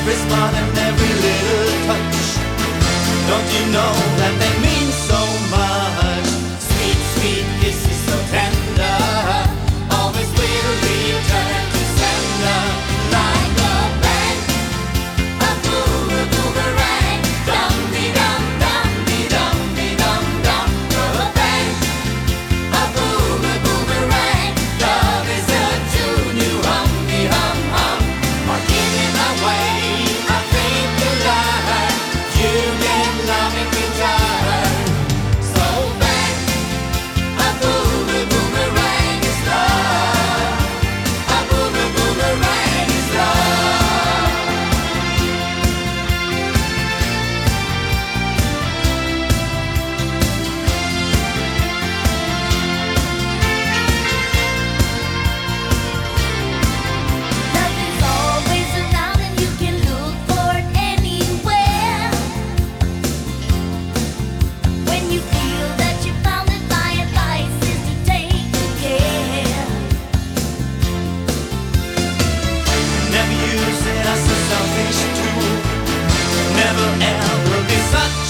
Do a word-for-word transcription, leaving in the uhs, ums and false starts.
every smile and every little touch. Don't you know that they mean so much? Sweet, sweet kisses so tender, always will return to sender. Like a bang, a boomer boomerang, dum-dee dum, dum-dee dum-dee dum dum. A bang, a boomer boomerang, love is a tune you hum-dee hum hum. Or giving away a thing to learn, you get love in return. So bang, a boomer boomerang is love. A boomer boomerang is love. Love is always around and you can look for it anywhere. When you feel that you found it, my advice is to take good care. Never use it as a selfish tool. Never ever be such